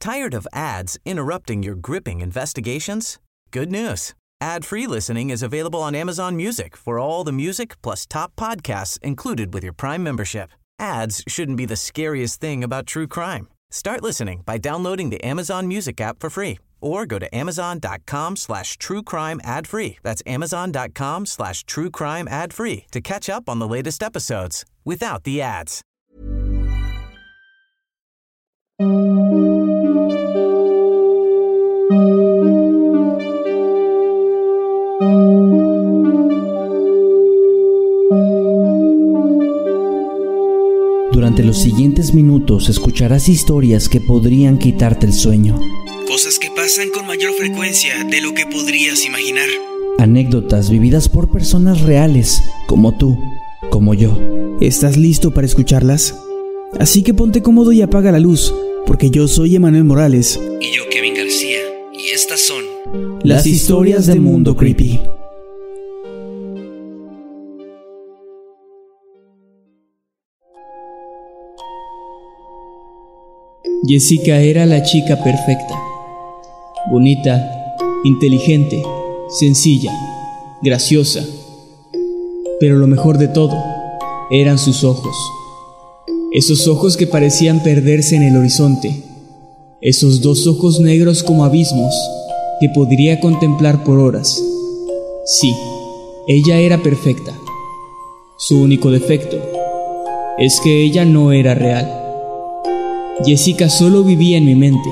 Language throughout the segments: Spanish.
Tired of ads interrupting your gripping investigations? Good news. Ad-free listening is available on Amazon Music for all the music plus top podcasts included with your Prime membership. Ads shouldn't be the scariest thing about true crime. Start listening by downloading the Amazon Music app for free or go to amazon.com/truecrime ad-free. That's amazon.com/truecrime ad-free to catch up on the latest episodes without the ads. Durante los siguientes minutos escucharás historias que podrían quitarte el sueño. Cosas que pasan con mayor frecuencia de lo que podrías imaginar. Anécdotas vividas por personas reales, como tú, como yo. ¿Estás listo para escucharlas? Así que ponte cómodo y apaga la luz, porque yo soy Emanuel Morales. Y yo, Kevin García. Y estas son las historias de Mundo Creepy. Jessica era la chica perfecta. Bonita, inteligente, sencilla, graciosa. Pero lo mejor de todo eran sus ojos. Esos ojos que parecían perderse en el horizonte. Esos dos ojos negros como abismos que podría contemplar por horas. Sí, ella era perfecta. Su único defecto es que ella no era real. Jessica solo vivía en mi mente.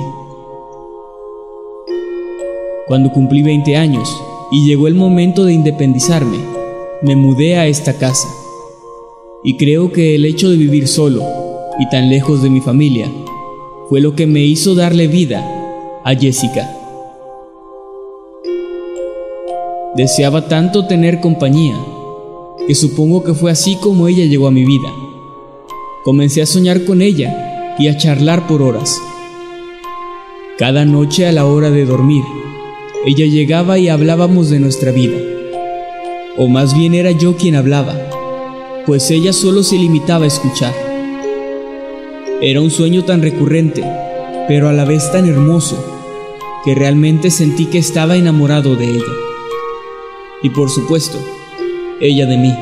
Cuando cumplí 20 años y llegó el momento de independizarme, me mudé a esta casa. Y creo que el hecho de vivir solo y tan lejos de mi familia fue lo que me hizo darle vida a Jessica. Deseaba tanto tener compañía, que supongo que fue así como ella llegó a mi vida. Comencé a soñar con ella y a charlar por horas. Cada noche a la hora de dormir, ella llegaba y hablábamos de nuestra vida. O más bien era yo quien hablaba, pues ella solo se limitaba a escuchar. Era un sueño tan recurrente, pero a la vez tan hermoso, que realmente sentí que estaba enamorado de ella. Y por supuesto, ella de mí.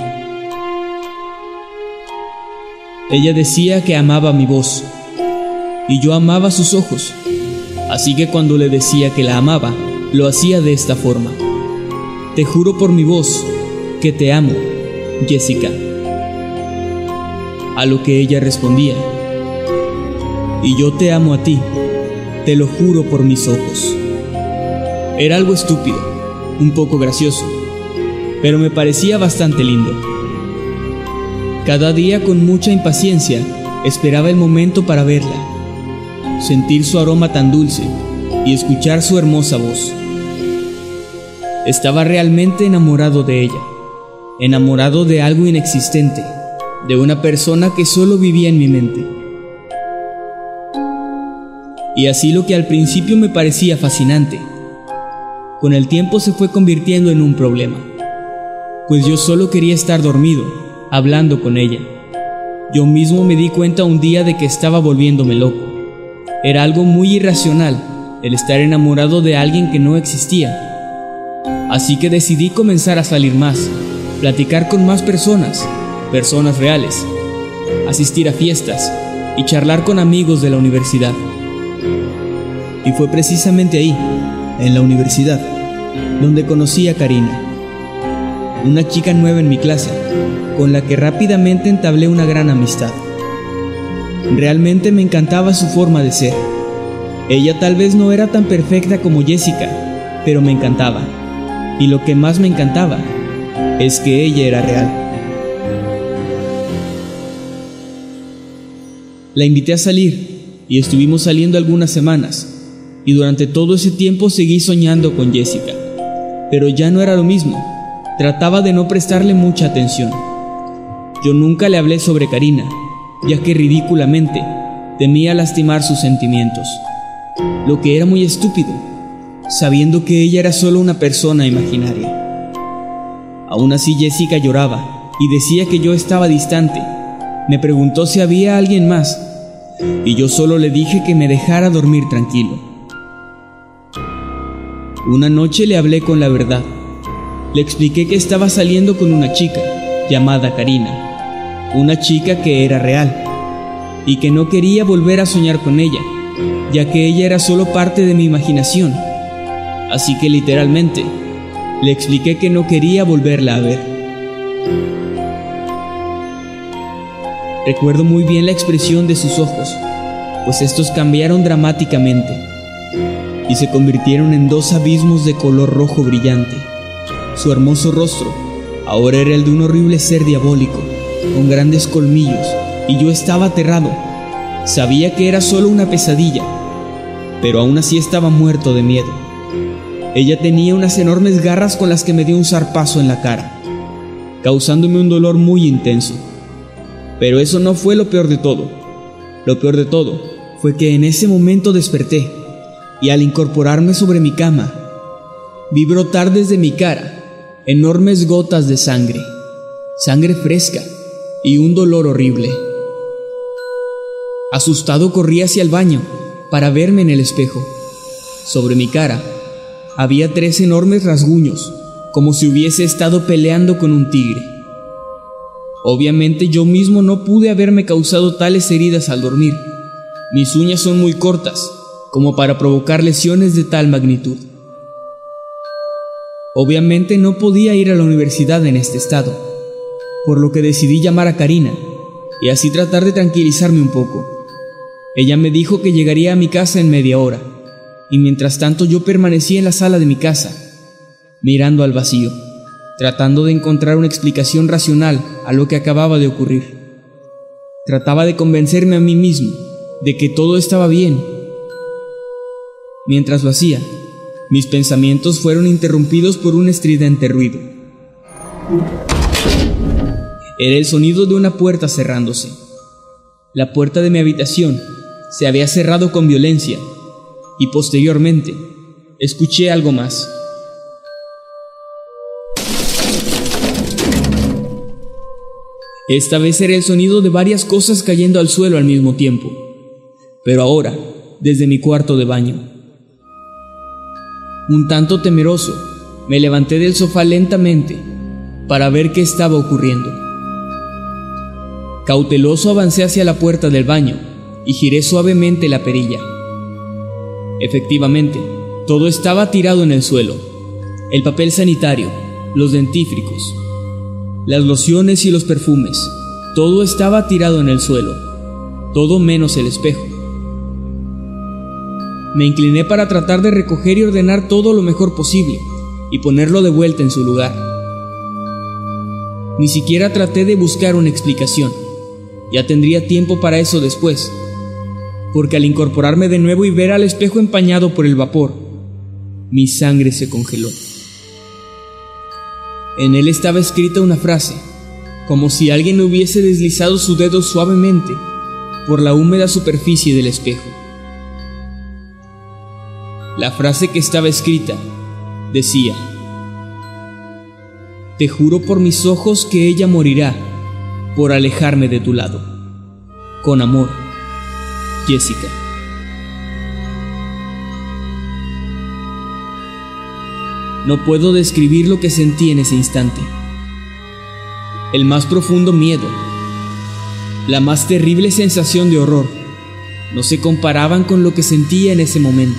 Ella decía que amaba mi voz, y yo amaba sus ojos, así que cuando le decía que la amaba, lo hacía de esta forma: te juro por mi voz que te amo, Jessica. A lo que ella respondía: y yo te amo a ti, te lo juro por mis ojos. Era algo estúpido, un poco gracioso, pero me parecía bastante lindo. Cada día con mucha impaciencia esperaba el momento para verla, sentir su aroma tan dulce y escuchar su hermosa voz. Estaba realmente enamorado de ella, enamorado de algo inexistente, de una persona que solo vivía en mi mente. Y así lo que al principio me parecía fascinante, con el tiempo se fue convirtiendo en un problema, pues yo solo quería estar dormido, hablando con ella. Yo mismo me di cuenta un día de que estaba volviéndome loco. Era algo muy irracional el estar enamorado de alguien que no existía. Así que decidí comenzar a salir más, platicar con más personas reales, asistir a fiestas y charlar con amigos de la universidad. Y fue precisamente ahí, en la universidad, donde conocí a Karina, una chica nueva en mi clase, con la que rápidamente entablé una gran amistad. Realmente me encantaba su forma de ser. Ella tal vez no era tan perfecta como Jessica, pero me encantaba. Y lo que más me encantaba es que ella era real. La invité a salir y estuvimos saliendo algunas semanas, y durante todo ese tiempo seguí soñando con Jessica, pero ya no era lo mismo. Trataba de no prestarle mucha atención. Yo nunca le hablé sobre Karina, ya que ridículamente temía lastimar sus sentimientos, lo que era muy estúpido, sabiendo que ella era solo una persona imaginaria. Aún así Jessica lloraba y decía que yo estaba distante. Me preguntó si había alguien más, y yo solo le dije que me dejara dormir tranquilo. Una noche le hablé con la verdad. Le expliqué que estaba saliendo con una chica llamada Karina, una chica que era real, y que no quería volver a soñar con ella, ya que ella era solo parte de mi imaginación. Así que literalmente, le expliqué que no quería volverla a ver. Recuerdo muy bien la expresión de sus ojos, pues estos cambiaron dramáticamente y se convirtieron en dos abismos de color rojo brillante. Su hermoso rostro ahora era el de un horrible ser diabólico, con grandes colmillos, y yo estaba aterrado. Sabía que era solo una pesadilla, pero aún así estaba muerto de miedo. Ella tenía unas enormes garras con las que me dio un zarpazo en la cara, causándome un dolor muy intenso. Pero eso no fue lo peor de todo. Lo peor de todo fue que en ese momento desperté, y al incorporarme sobre mi cama, vi brotar desde mi cara enormes gotas de sangre fresca y un dolor horrible. Asustado corrí hacia el baño para verme en el espejo. Sobre mi cara había 3 enormes rasguños, como si hubiese estado peleando con un tigre. Obviamente yo mismo no pude haberme causado tales heridas al dormir. Mis uñas son muy cortas, como para provocar lesiones de tal magnitud. Obviamente no podía ir a la universidad en este estado, por lo que decidí llamar a Karina y así tratar de tranquilizarme un poco. Ella me dijo que llegaría a mi casa en media hora, y mientras tanto yo permanecí en la sala de mi casa, mirando al vacío, tratando de encontrar una explicación racional a lo que acababa de ocurrir. Trataba de convencerme a mí mismo de que todo estaba bien. Mientras lo hacía, mis pensamientos fueron interrumpidos por un estridente ruido. Era el sonido de una puerta cerrándose. La puerta de mi habitación se había cerrado con violencia y posteriormente escuché algo más. Esta vez era el sonido de varias cosas cayendo al suelo al mismo tiempo, pero ahora desde mi cuarto de baño. Un tanto temeroso, me levanté del sofá lentamente para ver qué estaba ocurriendo. Cauteloso avancé hacia la puerta del baño y giré suavemente la perilla. Efectivamente, todo estaba tirado en el suelo: el papel sanitario, los dentífricos, las lociones y los perfumes. Todo estaba tirado en el suelo, todo menos el espejo. Me incliné para tratar de recoger y ordenar todo lo mejor posible y ponerlo de vuelta en su lugar. Ni siquiera traté de buscar una explicación. Ya tendría tiempo para eso después, porque al incorporarme de nuevo y ver al espejo empañado por el vapor, mi sangre se congeló. En él estaba escrita una frase, como si alguien hubiese deslizado su dedo suavemente por la húmeda superficie del espejo. La frase que estaba escrita decía: "Te juro por mis ojos que ella morirá por alejarme de tu lado. Con amor, Jessica". No puedo describir lo que sentí en ese instante. El más profundo miedo, la más terrible sensación de horror, no se comparaban con lo que sentía en ese momento.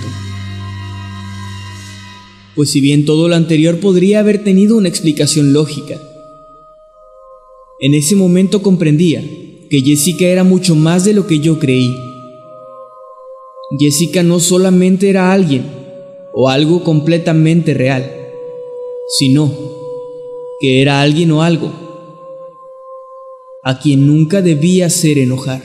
Pues si bien todo lo anterior podría haber tenido una explicación lógica, en ese momento comprendía que Jessica era mucho más de lo que yo creí. Jessica no solamente era alguien o algo completamente real, sino que era alguien o algo a quien nunca debía hacer enojar.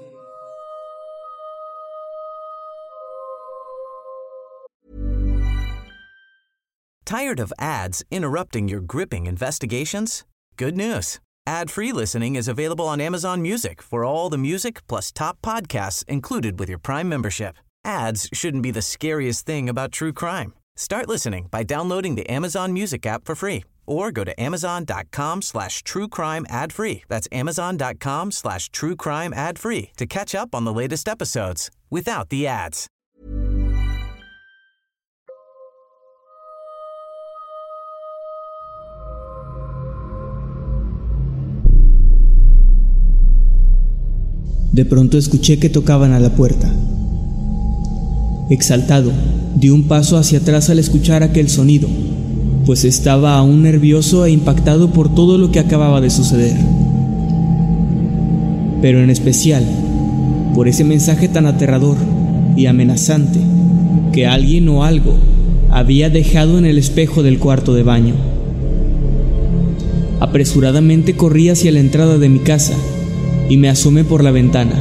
Tired of ads interrupting your gripping investigations? Good news. Ad-free listening is available on Amazon Music for all the music plus top podcasts included with your Prime membership. Ads shouldn't be the scariest thing about true crime. Start listening by downloading the Amazon Music app for free Or go to amazon.com/truecrime ad-free. That's amazon.com/truecrime ad-free to catch up on the latest episodes without the ads. De pronto escuché que tocaban a la puerta. Exaltado, di un paso hacia atrás al escuchar aquel sonido, pues estaba aún nervioso e impactado por todo lo que acababa de suceder. Pero en especial, por ese mensaje tan aterrador y amenazante que alguien o algo había dejado en el espejo del cuarto de baño. Apresuradamente corrí hacia la entrada de mi casa y me asomé por la ventana.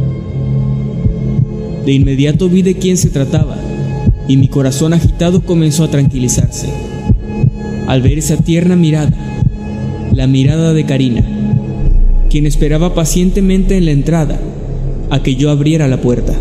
De inmediato vi de quién se trataba y mi corazón agitado comenzó a tranquilizarse al ver esa tierna mirada, la mirada de Karina, quien esperaba pacientemente en la entrada a que yo abriera la puerta.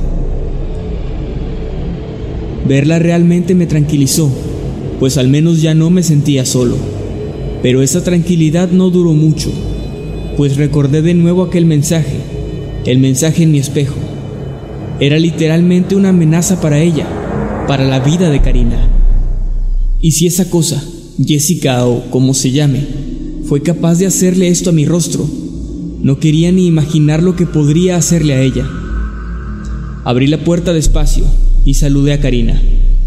Verla realmente me tranquilizó, pues al menos ya no me sentía solo. Pero esa tranquilidad no duró mucho, pues recordé de nuevo aquel mensaje, el mensaje en mi espejo. Era literalmente una amenaza para ella, para la vida de Karina. ¿Y si esa cosa, Jessica o como se llame, fue capaz de hacerle esto a mi rostro? No quería ni imaginar lo que podría hacerle a ella. Abrí la puerta despacio y saludé a Karina.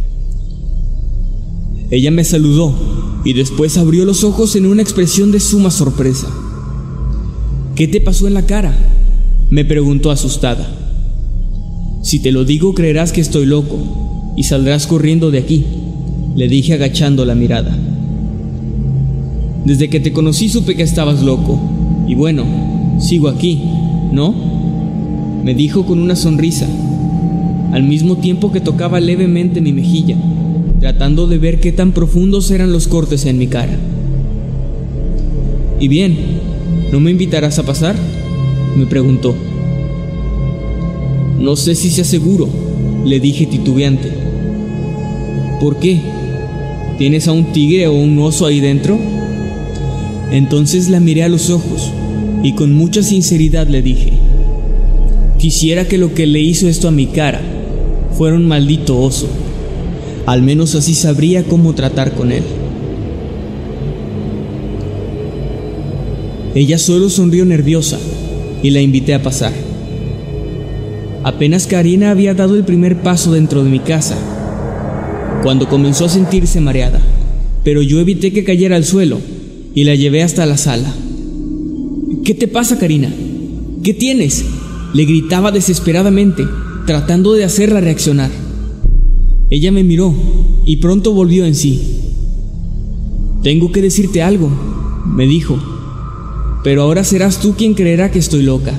Ella me saludó y después abrió los ojos en una expresión de suma sorpresa. ¿Qué te pasó en la cara?, me preguntó asustada. Si te lo digo creerás que estoy loco y saldrás corriendo de aquí, le dije agachando la mirada. Desde que te conocí supe que estabas loco, y bueno, sigo aquí, ¿no?, me dijo con una sonrisa, al mismo tiempo que tocaba levemente mi mejilla, tratando de ver qué tan profundos eran los cortes en mi cara. ¿Y bien, no me invitarás a pasar?, me preguntó. No sé si sea seguro, le dije titubeante. ¿Por qué? ¿Tienes a un tigre o un oso ahí dentro? Entonces la miré a los ojos y con mucha sinceridad le dije: quisiera que lo que le hizo esto a mi cara fuera un maldito oso. Al menos así sabría cómo tratar con él. Ella solo sonrió nerviosa y la invité a pasar. Apenas Karina había dado el primer paso dentro de mi casa, cuando comenzó a sentirse mareada, pero yo evité que cayera al suelo y la llevé hasta la sala. ¿Qué te pasa, Karina? ¿Qué tienes?, le gritaba desesperadamente, tratando de hacerla reaccionar. Ella me miró y pronto volvió en sí. Tengo que decirte algo, me dijo, pero ahora serás tú quien creerá que estoy loca.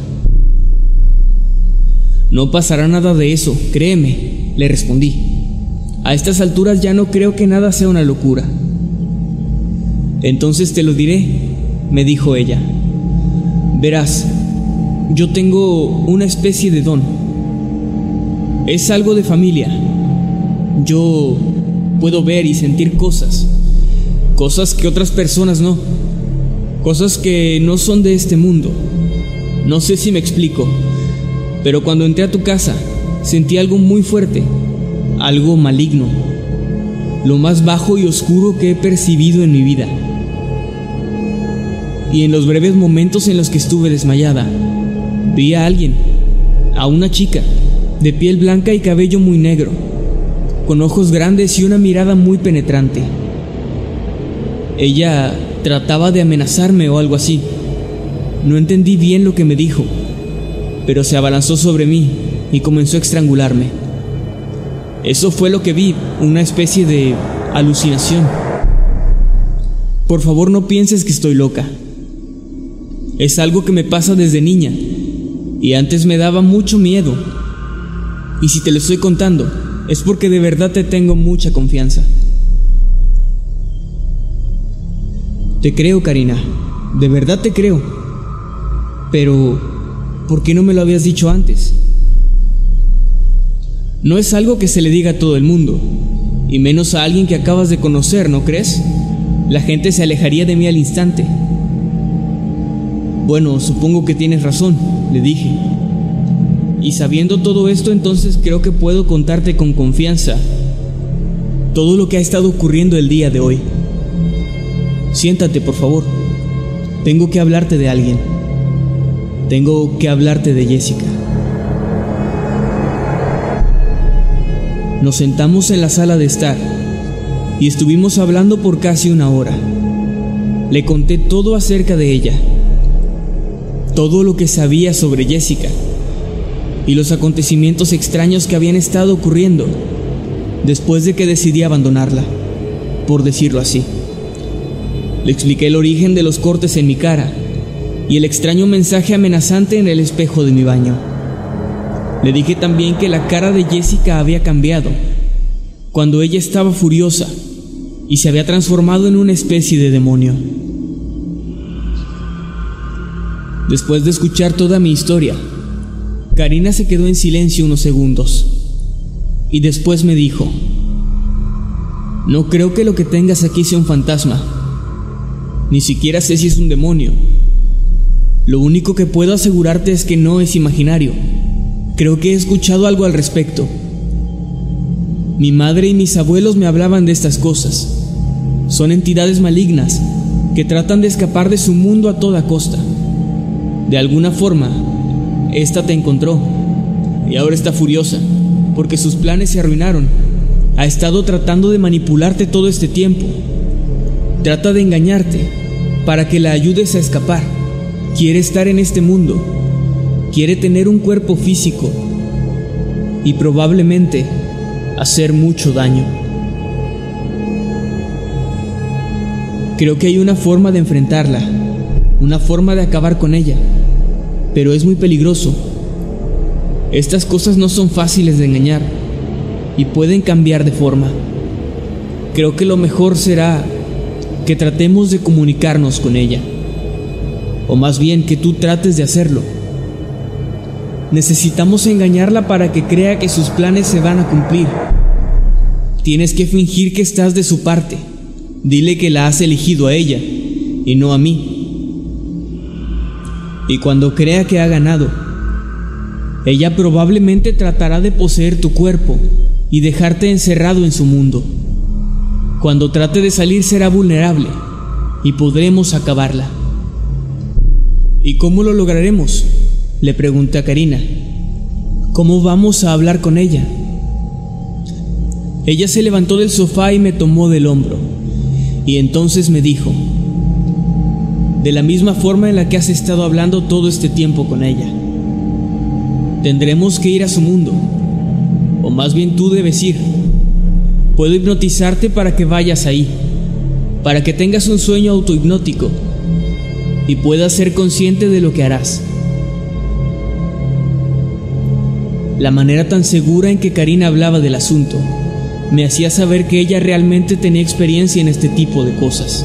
No pasará nada de eso, créeme, le respondí. A estas alturas ya no creo que nada sea una locura. Entonces te lo diré, me dijo ella. Verás, yo tengo una especie de don. Es algo de familia. Yo puedo ver y sentir cosas que otras personas no. Cosas que no son de este mundo. No sé si me explico, pero cuando entré a tu casa sentí algo muy fuerte, algo maligno, lo más bajo y oscuro que he percibido en mi vida. Y en los breves momentos en los que estuve desmayada, vi a alguien, a una chica, de piel blanca y cabello muy negro, con ojos grandes y una mirada muy penetrante. Ella trataba de amenazarme o algo así. No entendí bien lo que me dijo, pero se abalanzó sobre mí y comenzó a estrangularme. Eso fue lo que vi, una especie de alucinación. Por favor, no pienses que estoy loca. Es algo que me pasa desde niña y antes me daba mucho miedo. Y si te lo estoy contando, es porque de verdad te tengo mucha confianza. Te creo, Karina, de verdad te creo. Pero, ¿por qué no me lo habías dicho antes? No es algo que se le diga a todo el mundo, y menos a alguien que acabas de conocer, ¿no crees?, la gente se alejaría de mí al instante. Bueno, supongo que tienes razón, le dije. Y sabiendo todo esto, entonces creo que puedo contarte con confianza todo lo que ha estado ocurriendo el día de hoy. Siéntate, por favor. Tengo que hablarte de alguien. Tengo que hablarte de Jessica. Nos sentamos en la sala de estar y estuvimos hablando por casi una hora. Le conté todo acerca de ella, todo lo que sabía sobre Jessica y los acontecimientos extraños que habían estado ocurriendo después de que decidí abandonarla, por decirlo así. Le expliqué el origen de los cortes en mi cara y el extraño mensaje amenazante en el espejo de mi baño. Le dije también que la cara de Jessica había cambiado cuando ella estaba furiosa y se había transformado en una especie de demonio. Después de escuchar toda mi historia, Karina se quedó en silencio unos segundos y después me dijo: no creo que lo que tengas aquí sea un fantasma. Ni siquiera sé si es un demonio. Lo único que puedo asegurarte es que no es imaginario. Creo que he escuchado algo al respecto. Mi madre y mis abuelos me hablaban de estas cosas. Son entidades malignas que tratan de escapar de su mundo a toda costa. De alguna forma, esta te encontró y ahora está furiosa porque sus planes se arruinaron. Ha estado tratando de manipularte todo este tiempo. Trata de engañarte para que la ayudes a escapar. Quiere estar en este mundo. Quiere tener un cuerpo físico y probablemente hacer mucho daño. Creo que hay una forma de enfrentarla, una forma de acabar con ella, pero es muy peligroso. Estas cosas no son fáciles de engañar y pueden cambiar de forma. Creo que lo mejor será que tratemos de comunicarnos con ella, o más bien que tú trates de hacerlo. Necesitamos engañarla para que crea que sus planes se van a cumplir. Tienes que fingir que estás de su parte. Dile que la has elegido a ella y no a mí. Y cuando crea que ha ganado, ella probablemente tratará de poseer tu cuerpo y dejarte encerrado en su mundo. Cuando trate de salir será vulnerable y podremos acabarla. ¿Y cómo lo lograremos?, le pregunté a Karina. ¿Cómo vamos a hablar con ella? Ella se levantó del sofá y me tomó del hombro, y entonces me dijo: de la misma forma en la que has estado hablando todo este tiempo con ella. Tendremos que ir a su mundo, o más bien tú debes ir. Puedo hipnotizarte para que vayas ahí, para que tengas un sueño autohipnótico y puedas ser consciente de lo que harás. La manera tan segura en que Karina hablaba del asunto me hacía saber que ella realmente tenía experiencia en este tipo de cosas.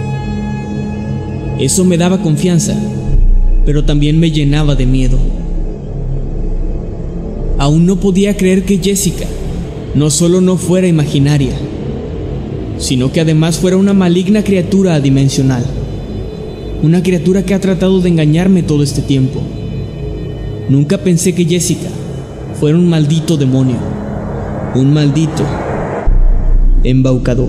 Eso me daba confianza, pero también me llenaba de miedo. Aún no podía creer que Jessica no solo no fuera imaginaria, sino que además fuera una maligna criatura adimensional. Una criatura que ha tratado de engañarme todo este tiempo. Nunca pensé que Jessica fuera un maldito demonio, un maldito embaucador.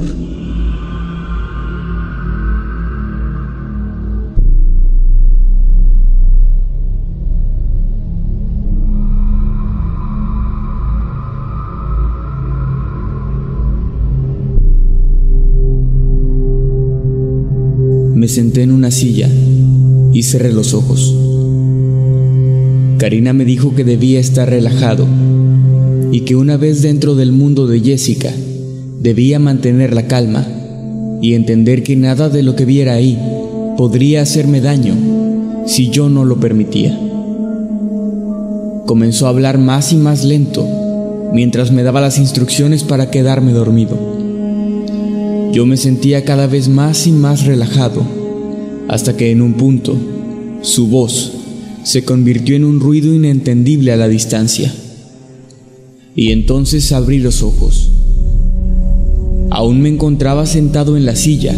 Me senté en una silla y cerré los ojos. Karina me dijo que debía estar relajado y que una vez dentro del mundo de Jessica debía mantener la calma y entender que nada de lo que viera ahí podría hacerme daño si yo no lo permitía. Comenzó a hablar más y más lento mientras me daba las instrucciones para quedarme dormido. Yo me sentía cada vez más y más relajado, hasta que en un punto, su voz se convirtió en un ruido inentendible a la distancia. Y entonces abrí los ojos. Aún me encontraba sentado en la silla,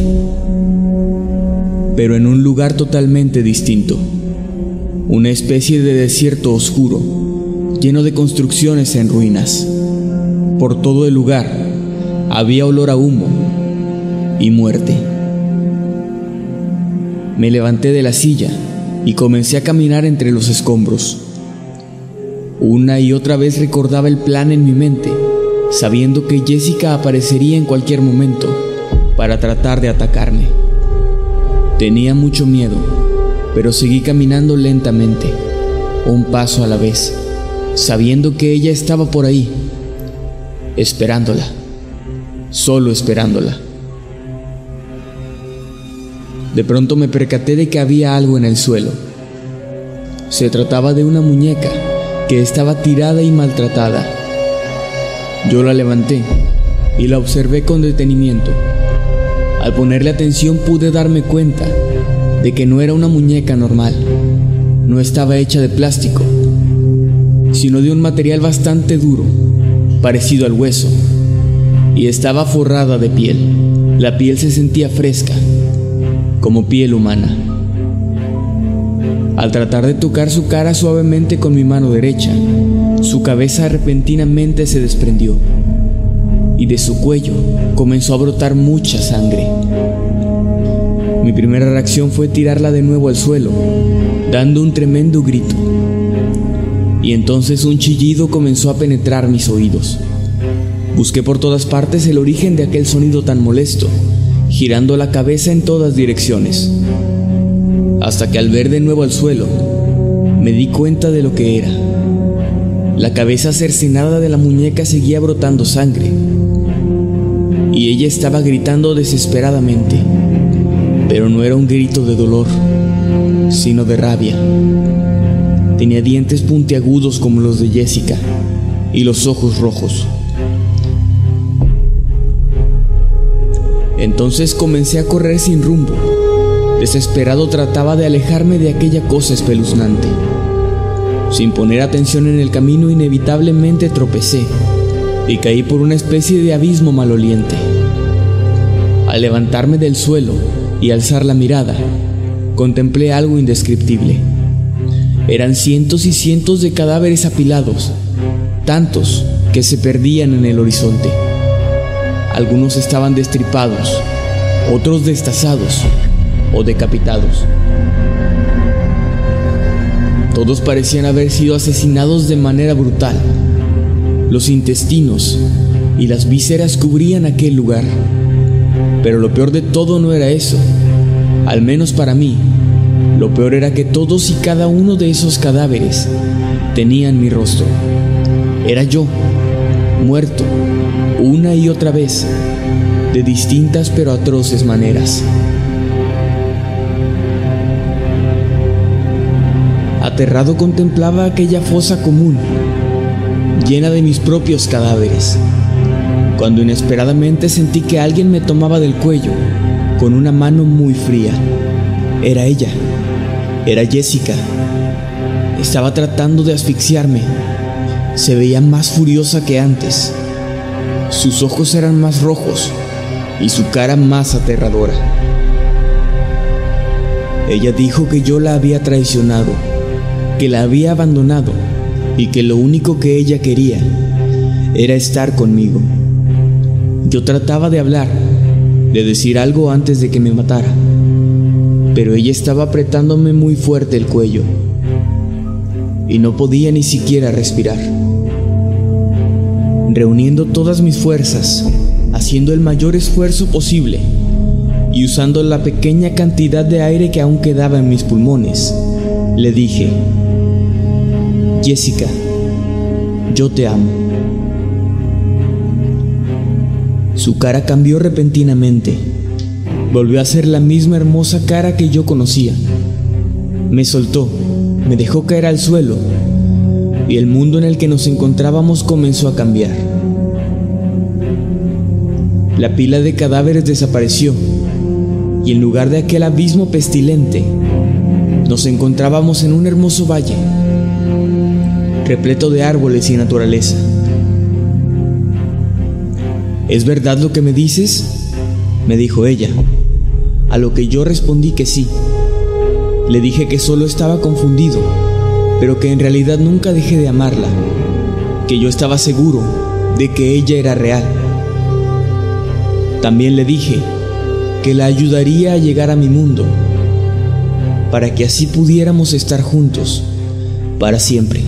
pero en un lugar totalmente distinto. Una especie de desierto oscuro, lleno de construcciones en ruinas. Por todo el lugar había olor a humo y muerte. Me levanté de la silla y comencé a caminar entre los escombros. Una y otra vez recordaba el plan en mi mente, sabiendo que Jessica aparecería en cualquier momento para tratar de atacarme. Tenía mucho miedo, pero seguí caminando lentamente, un paso a la vez, sabiendo que ella estaba por ahí, esperándola, solo esperándola. De pronto me percaté de que había algo en el suelo. Se trataba de una muñeca que estaba tirada y maltratada. Yo la levanté y la observé con detenimiento. Al ponerle atención pude darme cuenta de que no era una muñeca normal. No estaba hecha de plástico, sino de un material bastante duro, parecido al hueso, y estaba forrada de piel. La piel se sentía fresca, como piel humana. Al tratar de tocar su cara suavemente con mi mano derecha, su cabeza repentinamente se desprendió y de su cuello comenzó a brotar mucha sangre. Mi primera reacción fue tirarla de nuevo al suelo, dando un tremendo grito. Y entonces un chillido comenzó a penetrar mis oídos. Busqué por todas partes el origen de aquel sonido tan molesto, girando la cabeza en todas direcciones, hasta que al ver de nuevo al suelo, me di cuenta de lo que era. La cabeza cercenada de la muñeca seguía brotando sangre, y ella estaba gritando desesperadamente, pero no era un grito de dolor, sino de rabia. Tenía dientes puntiagudos como los de Jessica, y los ojos rojos. Entonces comencé a correr sin rumbo. Desesperado trataba de alejarme de aquella cosa espeluznante. Sin poner atención en el camino, inevitablemente tropecé y caí por una especie de abismo maloliente. Al levantarme del suelo y alzar la mirada, contemplé algo indescriptible. Eran cientos y cientos de cadáveres apilados, tantos que se perdían en el horizonte. Algunos estaban destripados, otros destazados o decapitados. Todos parecían haber sido asesinados de manera brutal. Los intestinos y las vísceras cubrían aquel lugar. Pero lo peor de todo no era eso. Al menos para mí, lo peor era que todos y cada uno de esos cadáveres tenían mi rostro. Era yo, muerto, una y otra vez, de distintas pero atroces maneras. Aterrado contemplaba aquella fosa común, llena de mis propios cadáveres, cuando inesperadamente sentí que alguien me tomaba del cuello con una mano muy fría. Era ella, era Jessica. Estaba tratando de asfixiarme. Se veía más furiosa que antes. Sus ojos eran más rojos y su cara más aterradora. Ella dijo que yo la había traicionado, que la había abandonado y que lo único que ella quería era estar conmigo. Yo trataba de hablar, de decir algo antes de que me matara, pero ella estaba apretándome muy fuerte el cuello y no podía ni siquiera respirar. Reuniendo todas mis fuerzas, haciendo el mayor esfuerzo posible y usando la pequeña cantidad de aire que aún quedaba en mis pulmones, le dije: Jessica, yo te amo. Su cara cambió repentinamente. Volvió a ser la misma hermosa cara que yo conocía. Me soltó, me dejó caer al suelo y el mundo en el que nos encontrábamos comenzó a cambiar. La pila de cadáveres desapareció y en lugar de aquel abismo pestilente, nos encontrábamos en un hermoso valle, repleto de árboles y naturaleza. ¿Es verdad lo que me dices?, me dijo ella, a lo que yo respondí que sí. Le dije que solo estaba confundido, pero que en realidad nunca dejé de amarla, que yo estaba seguro de que ella era real. También le dije que la ayudaría a llegar a mi mundo, para que así pudiéramos estar juntos para siempre.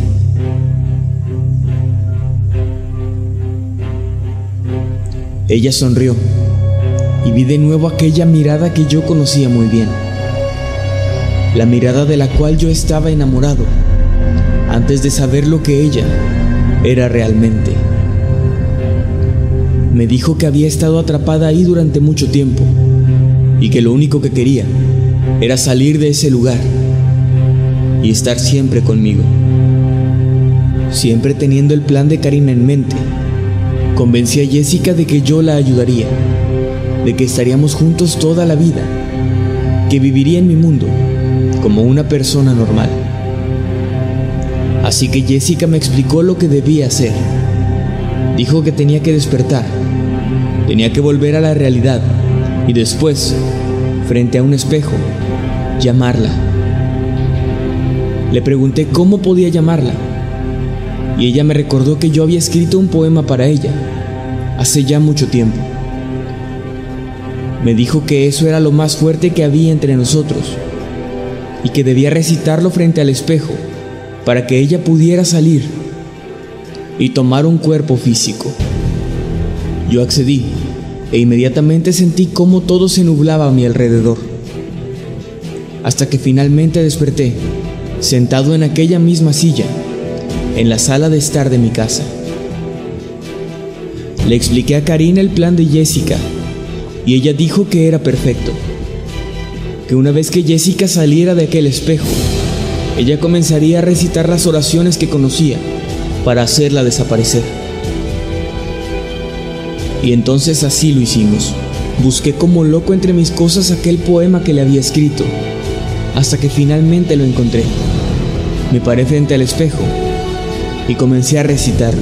Ella sonrió y vi de nuevo aquella mirada que yo conocía muy bien, la mirada de la cual yo estaba enamorado antes de saber lo que ella era realmente. Me dijo que había estado atrapada ahí durante mucho tiempo y que lo único que quería era salir de ese lugar y estar siempre conmigo. Siempre teniendo el plan de Karina en mente, convencí a Jessica de que yo la ayudaría, de que estaríamos juntos toda la vida, que viviría en mi mundo como una persona normal. Así que Jessica me explicó lo que debía hacer. Dijo que tenía que despertar, tenía que volver a la realidad y después, frente a un espejo, llamarla. Le pregunté cómo podía llamarla y ella me recordó que yo había escrito un poema para ella hace ya mucho tiempo. Me dijo que eso era lo más fuerte que había entre nosotros y que debía recitarlo frente al espejo para que ella pudiera salir y tomar un cuerpo físico. Yo accedí e inmediatamente sentí cómo todo se nublaba a mi alrededor, hasta que finalmente desperté, sentado en aquella misma silla, en la sala de estar de mi casa. Le expliqué a Karina el plan de Jessica y ella dijo que era perfecto, que una vez que Jessica saliera de aquel espejo, ella comenzaría a recitar las oraciones que conocía para hacerla desaparecer. Y entonces así lo hicimos. Busqué como loco entre mis cosas aquel poema que le había escrito, hasta que finalmente lo encontré. Me paré frente al espejo y comencé a recitarlo.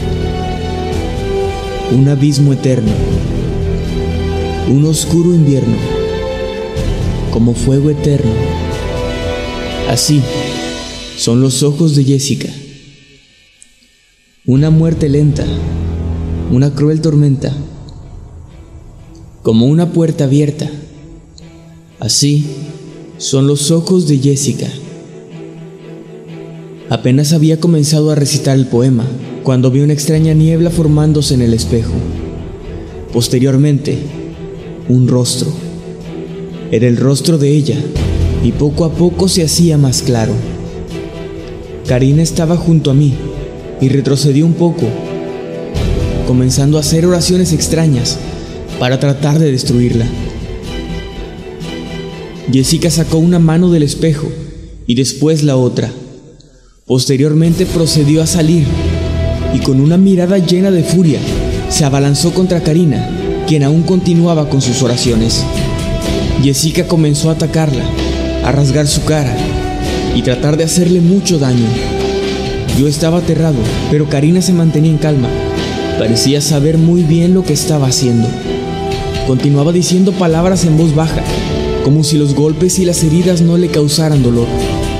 Un abismo eterno, un oscuro invierno, como fuego eterno. Así son los ojos de Jessica. Una muerte lenta, una cruel tormenta, como una puerta abierta. Así son los ojos de Jessica. Apenas había comenzado a recitar el poema cuando vi una extraña niebla formándose en el espejo. Posteriormente, un rostro. Era el rostro de ella y poco a poco se hacía más claro. Karina estaba junto a mí y retrocedió un poco, comenzando a hacer oraciones extrañas para tratar de destruirla. Jessica sacó una mano del espejo y después la otra. Posteriormente procedió a salir y con una mirada llena de furia se abalanzó contra Karina, quien aún continuaba con sus oraciones. Jessica comenzó a atacarla, a rasgar su cara y tratar de hacerle mucho daño. Yo estaba aterrado, pero Karina se mantenía en calma. Parecía saber muy bien lo que estaba haciendo. Continuaba diciendo palabras en voz baja, como si los golpes y las heridas no le causaran dolor.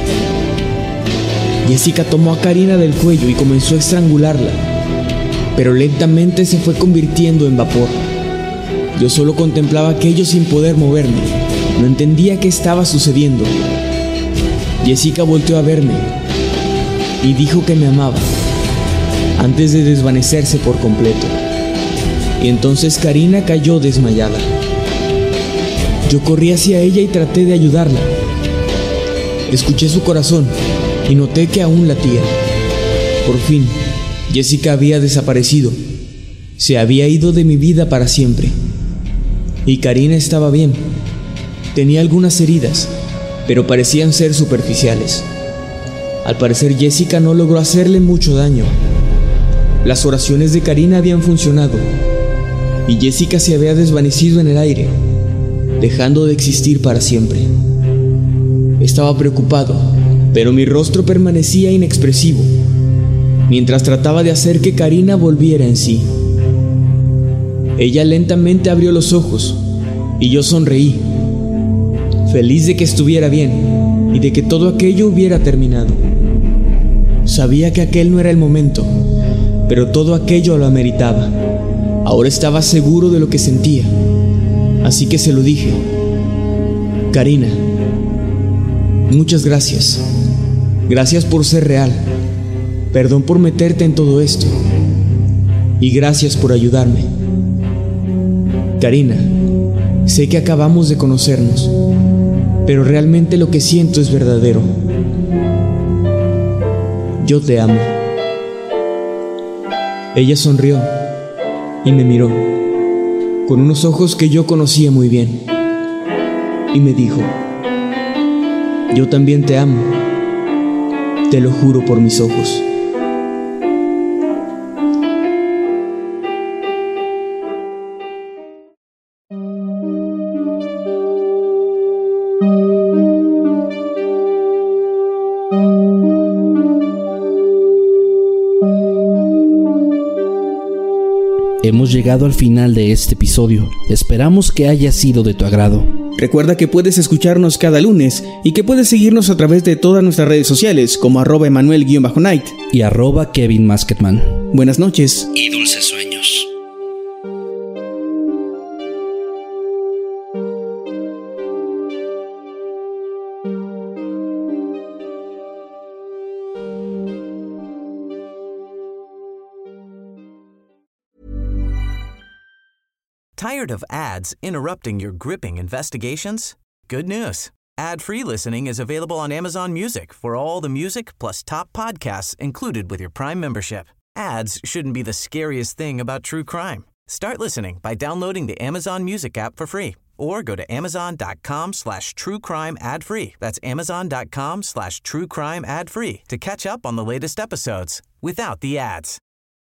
Jessica tomó a Karina del cuello y comenzó a estrangularla, pero lentamente se fue convirtiendo en vapor. Yo solo contemplaba aquello sin poder moverme. No entendía qué estaba sucediendo. Jessica volteó a verme y dijo que me amaba, antes de desvanecerse por completo. Y entonces Karina cayó desmayada. Yo corrí hacia ella y traté de ayudarla. Escuché su corazón y noté que aún latía. Por fin, Jessica había desaparecido. Se había ido de mi vida para siempre. Y Karina estaba bien. Tenía algunas heridas, pero parecían ser superficiales. Al parecer Jessica no logró hacerle mucho daño. Las oraciones de Karina habían funcionado y Jessica se había desvanecido en el aire, dejando de existir para siempre. Estaba preocupado, pero mi rostro permanecía inexpresivo, mientras trataba de hacer que Karina volviera en sí. Ella lentamente abrió los ojos y yo sonreí, feliz de que estuviera bien y de que todo aquello hubiera terminado. Sabía que aquel no era el momento, pero todo aquello lo ameritaba. Ahora estaba seguro de lo que sentía, así que se lo dije. Karina, muchas gracias. Gracias por ser real. Perdón por meterte en todo esto. Y gracias por ayudarme. Karina, sé que acabamos de conocernos, pero realmente lo que siento es verdadero. Yo te amo. Ella sonrió y me miró con unos ojos que yo conocía muy bien y me dijo: yo también te amo, te lo juro por mis ojos. Hemos llegado al final de este episodio. Esperamos que haya sido de tu agrado. Recuerda que puedes escucharnos cada lunes y que puedes seguirnos a través de todas nuestras redes sociales como @Emanuel_Night y @Kevin Masketman. Buenas noches y dulces sueños. Tired of ads interrupting your gripping investigations? Good news. Ad-free listening is available on Amazon Music for all the music plus top podcasts included with your Prime membership. Ads shouldn't be the scariest thing about true crime. Start listening by downloading the Amazon Music app for free or go to amazon.com/truecrime ad-free. That's amazon.com/truecrime ad-free to catch up on the latest episodes without the ads.